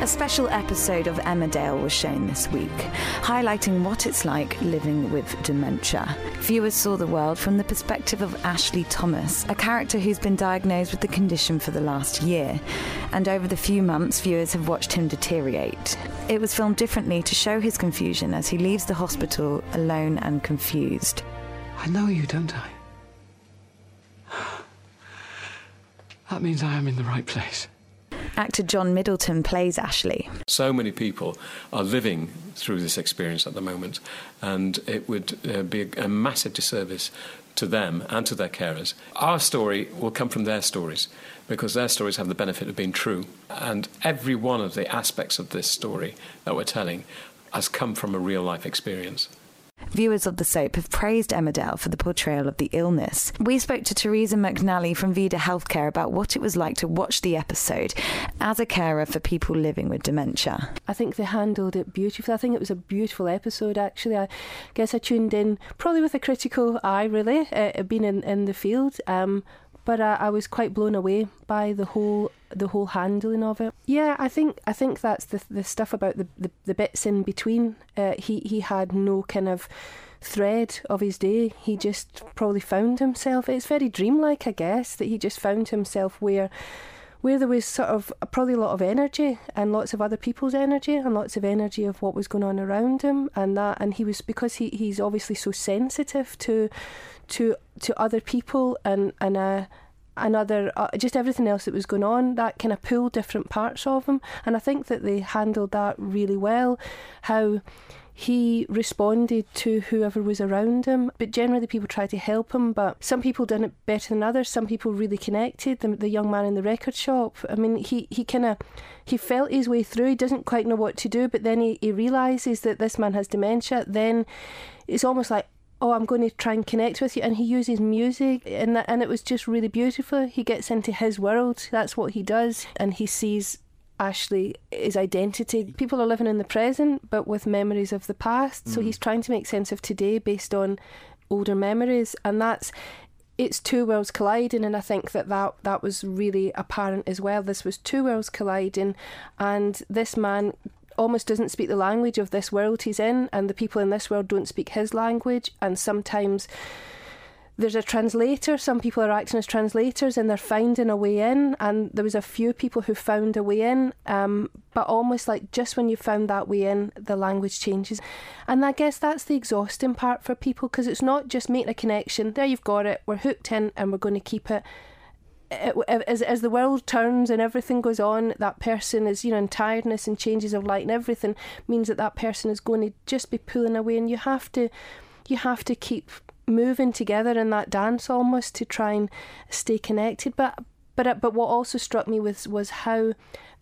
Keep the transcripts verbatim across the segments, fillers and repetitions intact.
special episode of Emmerdale was shown this week, highlighting what it's like living with dementia. Viewers saw the world from the perspective of Ashley Thomas, a character who's been diagnosed with the condition for the last year, and over the few months viewers have watched him deteriorate. It was filmed differently to show his confusion as he leaves the hospital alone and confused. I know you, don't I? That means I am in the right place. Actor John Middleton plays Ashley. So many people are living through this experience at the moment, and it would uh, be a, a massive disservice to them and to their carers. Our story will come from their stories, because their stories have the benefit of being true, and every one of the aspects of this story that we're telling has come from a real-life experience. Viewers of the soap have praised Emmerdale for the portrayal of the illness. We spoke to Teresa McNally from Vida Healthcare about what it was like to watch the episode as a carer for people living with dementia. I think they handled it beautifully. I think it was a beautiful episode, actually. I guess I tuned in probably with a critical eye, really, uh, being in, in the field. Um, but uh, I was quite blown away by the whole the whole handling of it. Yeah, I think I think that's the the stuff about the, the, the bits in between. Uh, he, he had no kind of thread of his day. He just probably found himself. It's very dreamlike, I guess, that he just found himself where where there was sort of probably a lot of energy and lots of other people's energy and lots of energy of what was going on around him, and that and he was because he, he's obviously so sensitive to to to other people and and uh and other uh, just everything else that was going on, that kind of pulled different parts of him, and I think that they handled that really well. How he responded to whoever was around him, but generally people tried to help him, but some people done it better than others. Some people really connected. The, the young man in the record shop, I mean, he, he kind of he felt his way through. He doesn't quite know what to do, but then he, he realises that this man has dementia. Then it's almost like, oh, I'm going to try and connect with you, and he uses music, and that, and it was just really beautiful. He gets into his world, that's what he does, and he sees Ashley, his identity. People are living in the present, but with memories of the past, mm. so he's trying to make sense of today based on older memories, and that's, it's two worlds colliding, and I think that, that that was really apparent as well. This was two worlds colliding, and this man almost doesn't speak the language of this world he's in, and the people in this world don't speak his language, and sometimes there's a translator. Some people are acting as translators and they're finding a way in, and there was a few people who found a way in, um, but almost like just when you found that way in, the language changes. And I guess that's the exhausting part for people, because it's not just making a connection, there you've got it, we're hooked in and we're going to keep it. It, as as the world turns and everything goes on, that person is, you know, in tiredness and changes of light and everything means that that person is going to just be pulling away, and you have to you have to keep moving together in that dance almost to try and stay connected. But but but what also struck me was was how,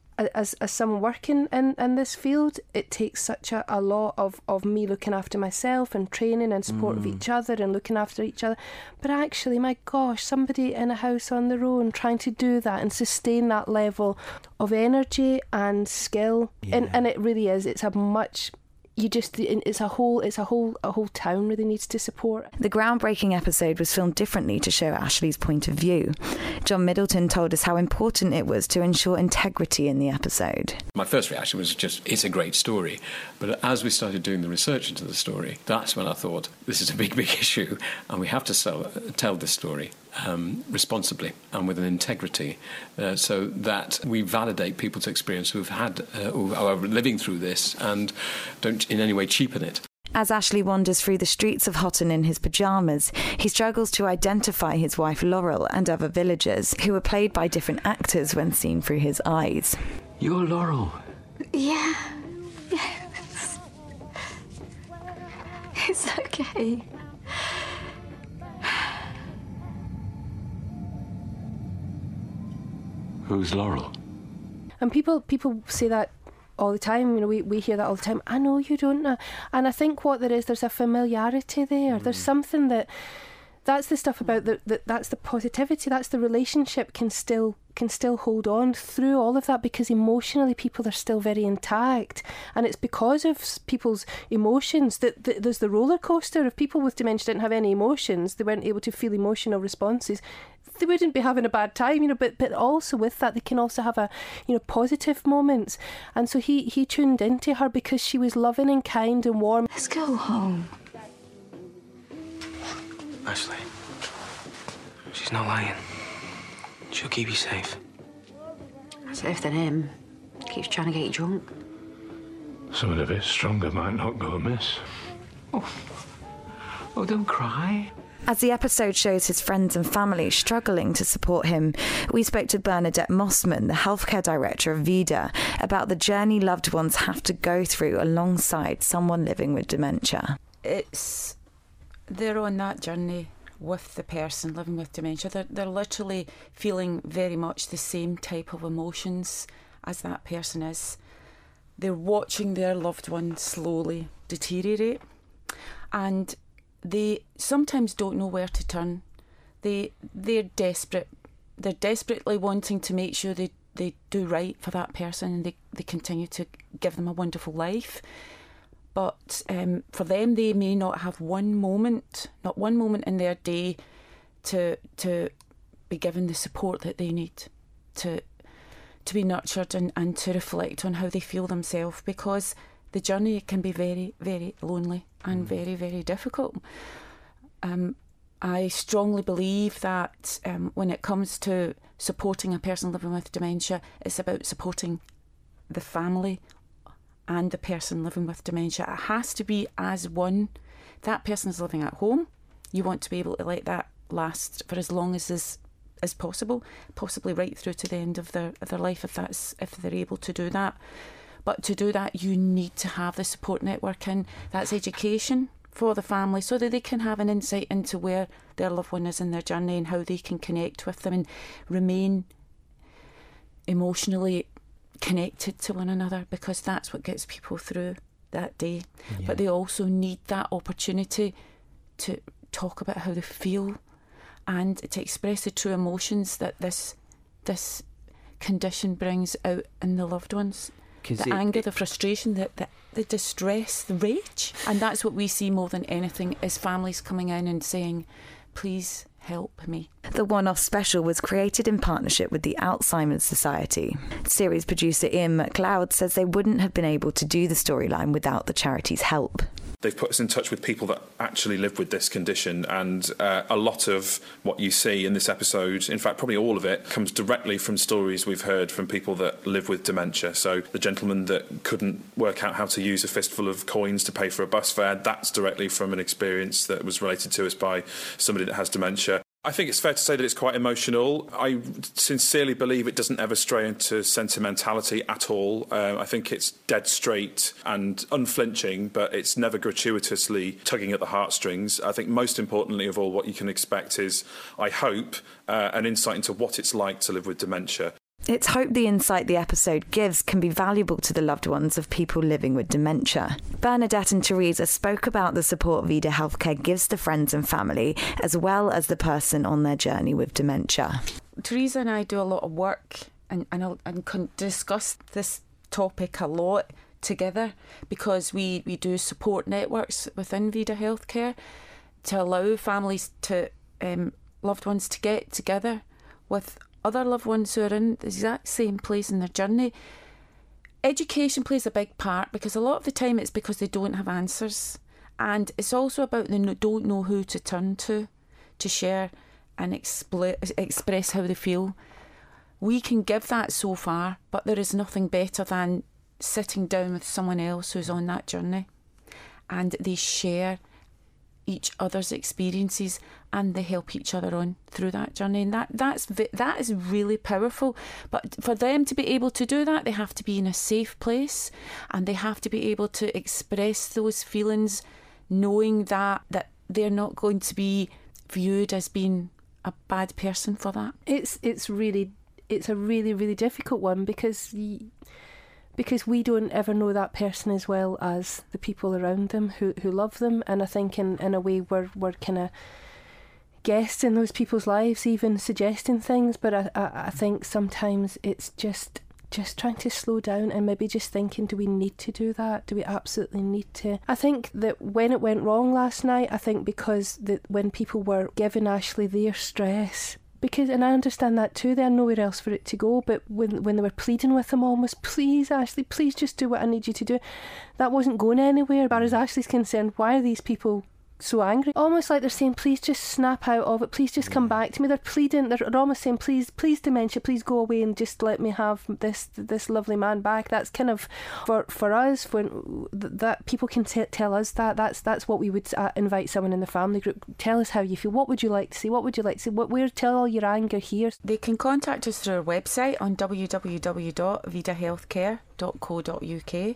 as as someone working in, in this field, it takes such a, a lot of, of me looking after myself and training and support mm. of each other and looking after each other. But actually, my gosh, somebody in a house on their own trying to do that and sustain that level of energy and skill. Yeah. And and it really is, it's a much... You just, it's a whole, it's a whole, a whole town really needs to support. The groundbreaking episode was filmed differently to show Ashley's point of view. John Middleton told us how important it was to ensure integrity in the episode. My first reaction was just, it's a great story. But as we started doing the research into the story, that's when I thought, this is a big, big issue, and we have to sell, tell this story um, responsibly and with an integrity, uh, so that we validate people's experience who've had, uh, who are living through this, and don't in any way cheapen it. As Ashley wanders through the streets of Hotton in his pyjamas, he struggles to identify his wife Laurel and other villagers, who are played by different actors when seen through his eyes. You're Laurel. Yeah. Yes. It's okay. Who's Laurel? And people people say that all the time, you know, we, we hear that all the time. I know you don't know. And I think what there is, there's a familiarity there. Mm. There's something that, that's the stuff about, the, the, that's the positivity, that's the relationship can still can still hold on through all of that, because emotionally people are still very intact. And it's because of people's emotions that, that there's the roller coaster. If people with dementia didn't have any emotions, they weren't able to feel emotional responses, they wouldn't be having a bad time, you know, but but also with that they can also have a, you know, positive moments. And so he he tuned into her because she was loving and kind and warm. Let's go home. Ashley, she's not lying. She'll keep you safe. Safe than him. Keeps trying to get you drunk. Someone a bit stronger might not go amiss. Oh, oh, don't cry. As the episode shows his friends and family struggling to support him, we spoke to Bernadette Mossman, the healthcare director of Vida, about the journey loved ones have to go through alongside someone living with dementia. It's they're on that journey with the person living with dementia. They're, they're literally feeling very much the same type of emotions as that person is. They're watching their loved one slowly deteriorate, and they sometimes don't know where to turn. They, they're desperate. They're desperately wanting to make sure they, they do right for that person, and they, they continue to give them a wonderful life. But um, for them, they may not have one moment, not one moment in their day to to be given the support that they need, to to be nurtured and, and to reflect on how they feel themselves, because the journey can be very, very lonely and mm. very, very difficult. Um, I strongly believe that um, when it comes to supporting a person living with dementia, it's about supporting the family and the person living with dementia. It has to be as one. That person is living at home. You want to be able to let that last for as long as is as possible, possibly right through to the end of their of their life, if that's if they're able to do that. But to do that, you need to have the support network, and that's education for the family, so that they can have an insight into where their loved one is in their journey and how they can connect with them and remain emotionally connected to one another, because that's what gets people through that day. Yeah. But they also need that opportunity to talk about how they feel and to express the true emotions that this this condition brings out in the loved ones. The it, anger, the frustration, the, the, the distress, the rage. And that's what we see more than anything, is families coming in and saying, please help me. The one-off special was created in partnership with the Alzheimer's Society. Series producer Ian McLeod says they wouldn't have been able to do the storyline without the charity's help. They've put us in touch with people that actually live with this condition, and uh, a lot of what you see in this episode, in fact probably all of it, comes directly from stories we've heard from people that live with dementia. So the gentleman that couldn't work out how to use a fistful of coins to pay for a bus fare, that's directly from an experience that was related to us by somebody that has dementia. I think it's fair to say that it's quite emotional. I sincerely believe it doesn't ever stray into sentimentality at all. Uh, I think it's dead straight and unflinching, but it's never gratuitously tugging at the heartstrings. I think most importantly of all, what you can expect is, I hope, uh, an insight into what it's like to live with dementia. It's hoped the insight the episode gives can be valuable to the loved ones of people living with dementia. Bernadette and Teresa spoke about the support Vida Healthcare gives to friends and family, as well as the person on their journey with dementia. Teresa and I do a lot of work and, and, and can discuss this topic a lot together, because we, we do support networks within Vida Healthcare to allow families to, um, loved ones to get together with other loved ones who are in the exact same place in their journey. Education plays a big part, because a lot of the time it's because they don't have answers, and it's also about they don't know who to turn to to share and expl- express how they feel. We can give that so far, but there is nothing better than sitting down with someone else who's on that journey, and they share each other's experiences and they help each other on through that journey, and that that's that is really powerful. But for them to be able to do that, they have to be in a safe place, and they have to be able to express those feelings, knowing that that they're not going to be viewed as being a bad person for that. It's it's really it's a really really difficult one, because y- because we don't ever know that person as well as the people around them who, who love them. And I think in, in a way we're, we're kind of guests in those people's lives, even suggesting things. But I, I, I think sometimes it's just just trying to slow down and maybe just thinking, do we need to do that? Do we absolutely need to? I think that when it went wrong last night, I think because that when people were giving Ashley their stress, Because, and I understand that too, there's nowhere else for it to go, but when when they were pleading with him almost, please Ashley, please just do what I need you to do, that wasn't going anywhere. But as Ashley's concerned, why are these people so angry? Almost like they're saying, please just snap out of it, please just come back to me. They're pleading, they're almost saying, please, please dementia, please go away and just let me have this this lovely man back. That's kind of, for for us, when that people can t- tell us that, that's that's what we would uh, invite someone in the family group. Tell us how you feel. What would you like to see? What would you like to see? What, where, tell all your anger here. They can contact us through our website on w w w dot vida healthcare dot co dot u k.